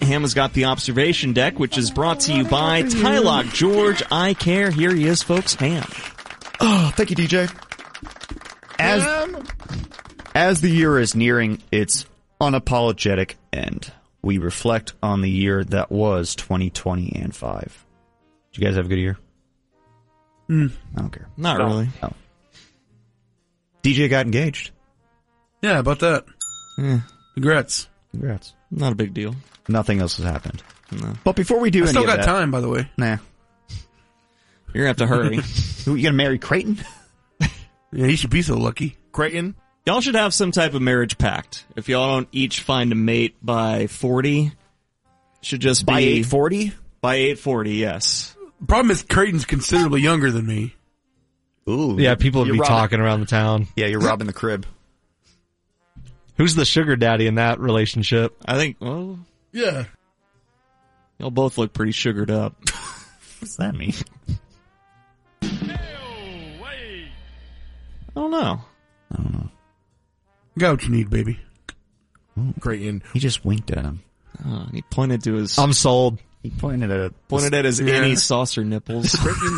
Ham has got the observation deck, which is brought to you by Tylock George Eye Care. Here he is, folks. Ham. Oh, thank you, DJ. As the year is nearing its unapologetic end, we reflect on the year that was 2020 and 5. Did you guys have a good year? I don't care. Not really. No. DJ got engaged. Yeah, about that. Congrats. Not a big deal. Nothing else has happened. No. But before we do I any still of got that, time, by the way. Nah. You're going to have to hurry. You going to marry Creighton? Yeah, he should be so lucky. Creighton? Y'all should have some type of marriage pact. If y'all don't each find a mate by 40, should just be... By 840? By 840, yes. Problem is, Creighton's considerably younger than me. Ooh. Yeah, people would You're be robbing- talking around the town. Yeah, you're robbing the crib. Who's the sugar daddy in that relationship? I think, well, Yeah. y'all both look pretty sugared up. What's that mean? I don't know. Got what you need, baby. Creighton. He just winked at him. He pointed to his... I'm sold. He pointed at his any saucer nipples.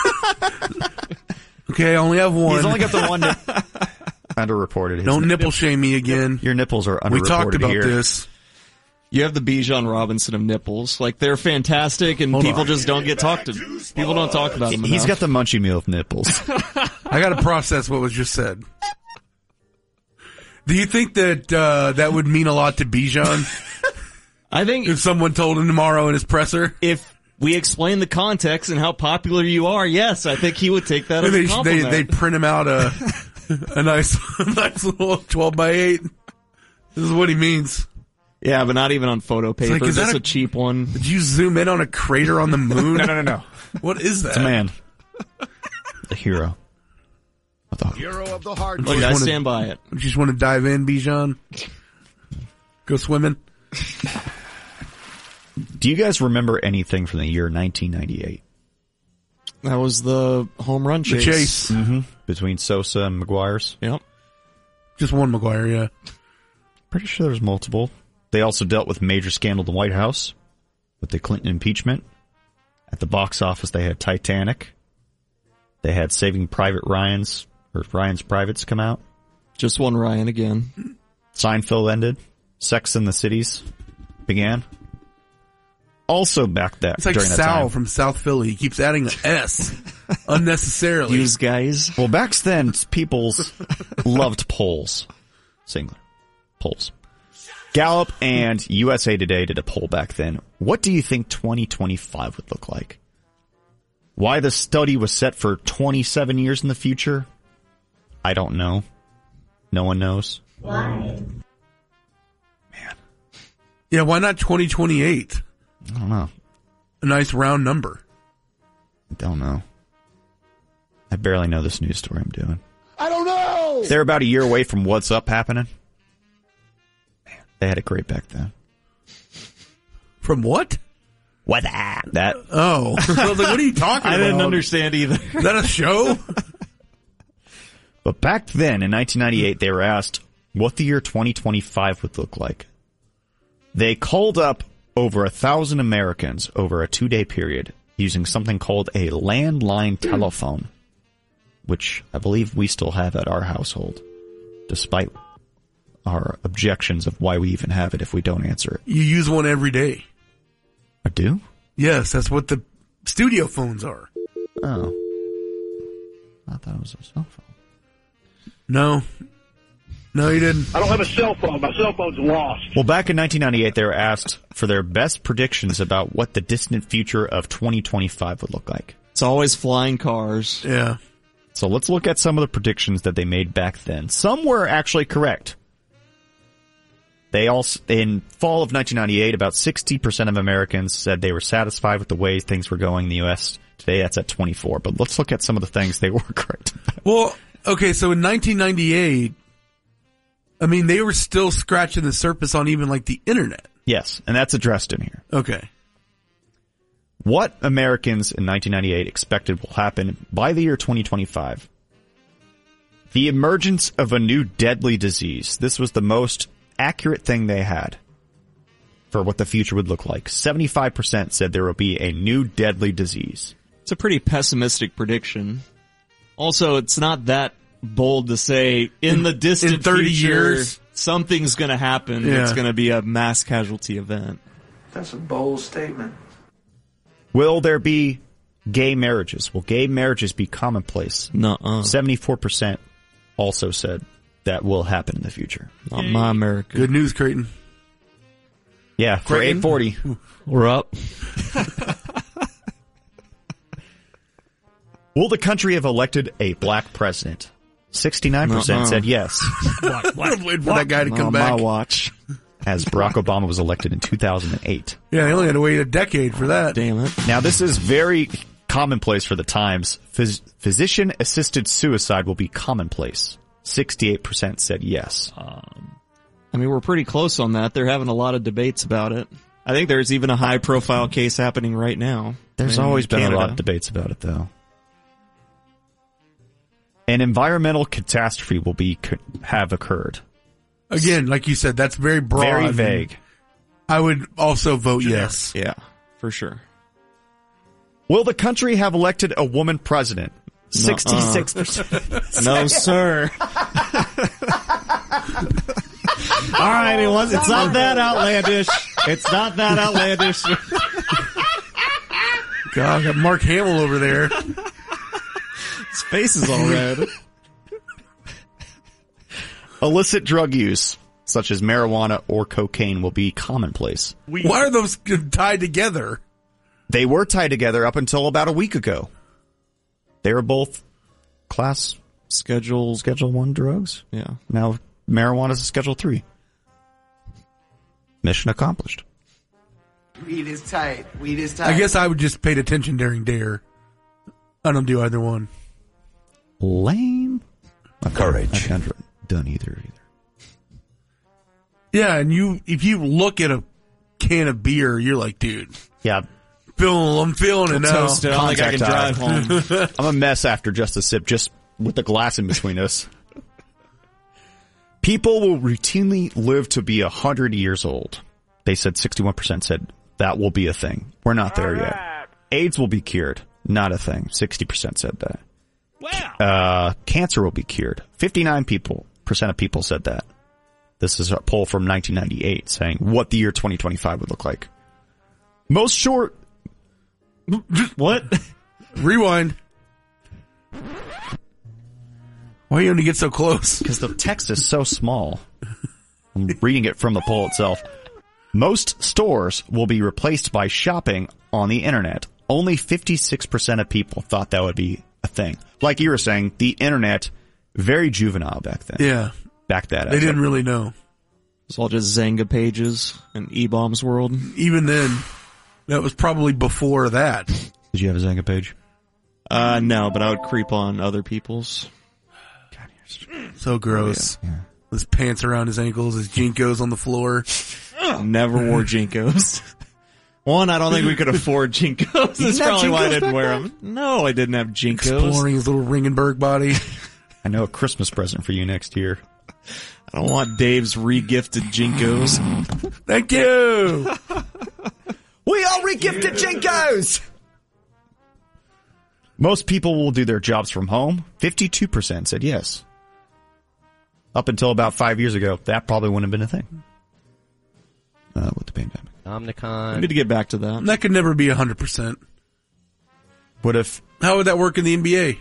Okay, I only have one. He's only got the one underreported. His Don't nipple shame me again. Your nipples are underreported. We talked about here. this. You have the Bijan Robinson of nipples. Like, they're fantastic, and people just don't get talked to. People don't talk about them He's enough. got the Munchie Meal of nipples. I got to process what was just said. Do you think that that would mean a lot to Bijan I think if someone told him tomorrow in his presser? if we explain the context and how popular you are, yes, I think he would take that as a compliment. They print him out a nice little 12 by 8. This is what he means. Yeah, but not even on photo paper. like, is that Just a- a cheap one. Did you zoom in on a crater on the moon? No. What is that? It's a man. The hero. Hero of the hard Look, I wanna- stand by it. You just want to dive in, Bijan? Go swimming? Do you guys remember anything from the year 1998? That was the home run The chase. chase. Between Sosa and McGuire's? Yep. Just one McGuire, yeah. Pretty sure there's multiple. They also dealt with major scandal in the White House with the Clinton impeachment. At the box office, they had Titanic. They had Saving Private Ryan's Privates come out. Just one Ryan again. Seinfeld ended. Sex in the Cities began. Also back that It's like during that Sal time. from South Philly. He keeps adding an S unnecessarily. Use guys. Well, back then, people loved polls. Singular. Polls. Gallup and USA Today did a poll back then. What do you think 2025 would look like? Why the study was set for 27 years in the future? I don't know. No one knows. Why? Yeah, why not 2028? I don't know. A nice round number. I don't know. I barely know this news story I'm doing. I don't know! They're about a year away from What's Up happening. Man, they had it great back then. From what? What that? Oh. I was like, what are you talking about? I didn't understand either. Is that a show? But back then, in 1998, they were asked what the year 2025 would look like. They called up over 1,000 Americans over a 2-day period using something called a landline telephone, which I believe we still have at our household, despite our objections of why we even have it if we don't answer it. You use one every day. I do? Yes, that's what the studio phones are. Oh. I thought it was a cell phone. No. No, you didn't. I don't have a cell phone. My cell phone's lost. Well, back in 1998, they were asked for their best predictions about what the distant future of 2025 would look like. It's always flying cars. Yeah. So let's look at some of the predictions that they made back then. Some were actually correct. They also, in fall of 1998, about 60% of Americans said they were satisfied with the way things were going in the U.S. Today, that's at 24%. But let's look at some of the things they were correct about. Well, okay, so in 1998, I mean, they were still scratching the surface on even like the internet. Yes, and that's addressed in here. Okay. What Americans in 1998 expected will happen by the year 2025? The emergence of a new deadly disease. This was the most accurate thing they had. for what the future would look like. 75% said there will be a new deadly disease. It's a pretty pessimistic prediction. Also, it's not that bold to say in the distant in 30 future, years, something's going to happen. Yeah. It's going to be a mass casualty event. That's a bold statement. Will there be gay marriages? Will gay marriages be commonplace? Nuh-uh. 74% also said that will happen in the future. Not my America. Good news, Creighton. Yeah, for Creighton? 840. We're up. Will the country have elected a black president? 69% said yes, Wait for that guy to come On back. my watch. as Barack Obama was elected in 2008. Yeah, they only had to wait a decade for that. Damn it. Now, this is very commonplace for the times. Physician-assisted suicide will be commonplace. 68% said yes. I mean, we're pretty close on that. They're having a lot of debates about it. I think there's even a high-profile case happening right now. There's in always been Canada. a lot of debates about it, though. An environmental catastrophe will have occurred. Again, like you said, that's very broad. Very vague. I would also vote yes. Yeah, for sure. Will the country have elected a woman president? 66%. No, sir. All right, it's not that outlandish. It's not that outlandish. God, I got Mark Hamill over there. His face is all red. Illicit drug use, such as marijuana or cocaine, will be commonplace. Why are those tied together? They were tied together up until about a week ago. They were both Schedule 1 drugs. Yeah. Now marijuana is a Schedule 3. Mission accomplished. Weed is tight. Weed is tight. I guess I would just paid attention during DARE. I don't do either one. Lame. Courage. I've never done either. Yeah, and if you look at a can of beer, you're like, dude, Yeah, I'm feeling it now. Toasted. I don't think I can drive Contact home. I'm a mess after just a sip, just with the glass in between us. People will routinely live to be 100 years old. They said 61% said that will be a thing. We're not there yet. AIDS will be cured. Not a thing. 60% said that. Wow. Cancer will be cured. 59% of people said that. This is a poll from 1998 saying what the year 2025 would look like. Most short. What? Rewind. Why you only get so close? Because the text is so small. I'm reading it from the poll itself. Most stores will be replaced by shopping on the internet. Only 56% of people thought that would be a thing. Like you were saying, the internet, very juvenile back then. Yeah. Back that up. They didn't really know. It's all just Zanga pages and E-Bombs World. Even then, that was probably before that. Did you have a Zanga page? No, but I would creep on other people's. So gross. His pants around his ankles, his Jinkos on the floor. Never wore Jinkos. One, I don't think we could afford Jinkos. That's have probably why I Jinkos didn't back wear then? them. No, I didn't have Jinkos. Exploring his little Ringenberg body. I know a Christmas present for you next year. I don't want Dave's re-gifted Jinkos. Thank you. We all re-gifted Jinkos! Most people will do their jobs from home. 52% said yes. Up until about 5 years ago, that probably wouldn't have been a thing. With the pandemic. I Omnicon. need to get back to that. That could never be 100%. What if How would that work in the NBA?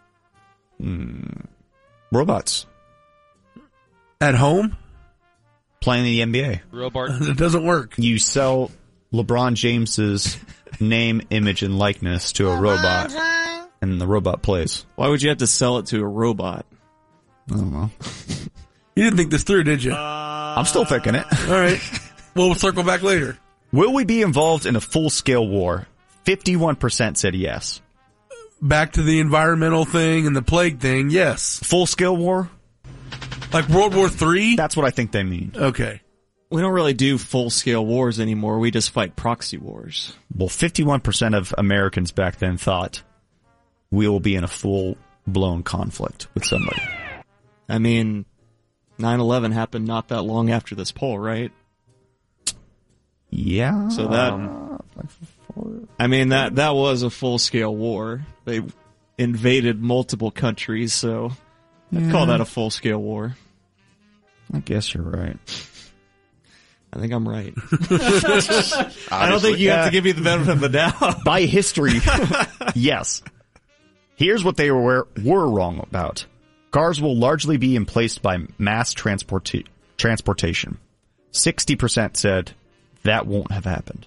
robots At home? playing in the NBA? Robart. It doesn't work. You sell LeBron James's name, image, and likeness to a robot, and the robot plays. Why would you have to sell it to a robot? I don't know. You didn't think this through, did you? I'm still thinking it. All right. We'll circle back later. Will we be involved in a full-scale war? 51% said yes. Back to the environmental thing and the plague thing, yes. Full-scale war? Like World War III? That's what I think they mean. Okay. We don't really do full-scale wars anymore. We just fight proxy wars. Well, 51% of Americans back then thought we will be in a full-blown conflict with somebody. I mean, 9/11 happened not that long after this poll, right? Yeah. So that, I mean, that was a full-scale war. They invaded multiple countries, so I'd call that a full-scale war. I guess you're right. I think I'm right. I don't think you have to give me the benefit of the doubt. By history, yes. Here's what they were wrong about. Cars will largely be emplaced by mass transportation. 60% said that won't have happened.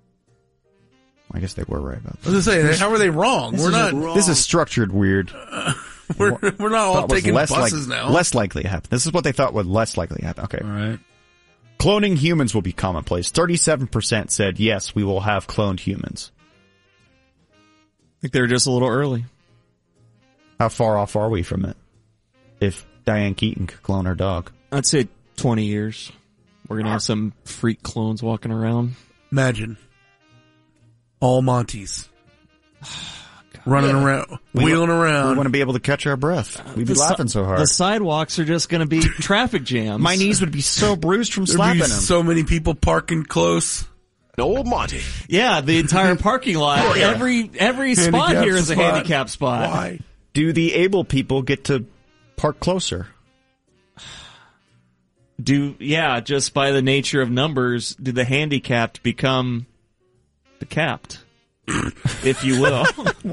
I guess they were right about that. I was going to say, how are they wrong? This is structured weird. We're not all taking buses now. Less likely to happen. This is what they thought would less likely happen. Okay. All right. Cloning humans will be commonplace. 37% said, yes, we will have cloned humans. I think they're just a little early. How far off are we from it? If Diane Keaton could clone her dog. I'd say 20 years. We're going to have some freak clones walking around. Imagine. All Monties. Running around, wheeling We around. want to be able to catch our breath. We'd be laughing so hard. The sidewalks are just going to be traffic jams. My knees would be so bruised from There'd slapping be them. so many people parking close. Old Monty. Yeah, the entire parking lot. Every spot Handicap here is a spot. handicap spot. Why? Do the able people get to park closer? Just by the nature of numbers, do the handicapped become the capped? If you will.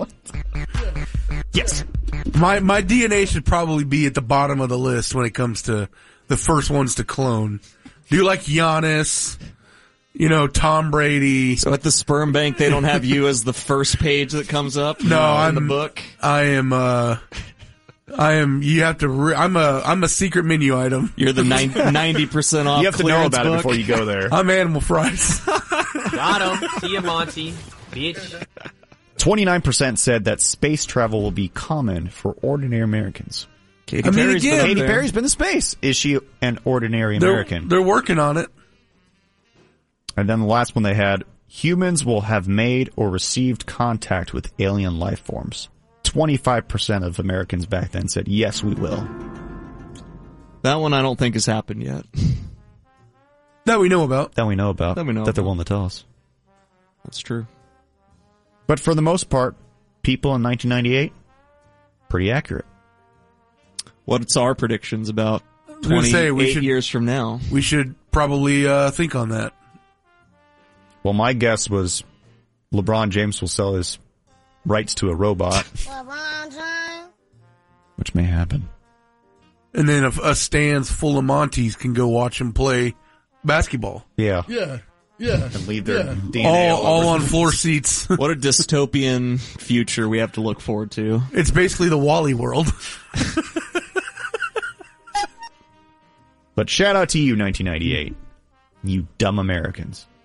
Yes. My DNA should probably be at the bottom of the list when it comes to the first ones to clone. Do you like Giannis? Tom Brady. So at the sperm bank, they don't have you as the first page that comes up. No, in the book. I am. You have to. I'm a secret menu item. You're the 90% off. You have to know clearance about it book. before you go there. I'm Animal Fries. Got him. See ya, Monty. Bitch. 29% said that space travel will be common for ordinary Americans. Katy Perry's been up Katy there. Perry's been to space. Is she an ordinary American? They're working on it. And then the last one they had, humans will have made or received contact with alien life forms. 25% of Americans back then said, yes, we will. That one I don't think has happened yet. That we know about. That we know about. That we know That they're about. willing to tell us. That's true. But for the most part, people in 1998, pretty accurate. What's our predictions about I was gonna 28 say, we should- years from now? We should probably think on that. Well, my guess was LeBron James will sell his rights to a robot, which may happen. And then a stands full of Monties can go watch him play basketball. Yeah. Yeah. And leave their DNA All on floor seats. What a dystopian future we have to look forward to. It's basically the Wally world. But shout out to you, 1998. You dumb Americans.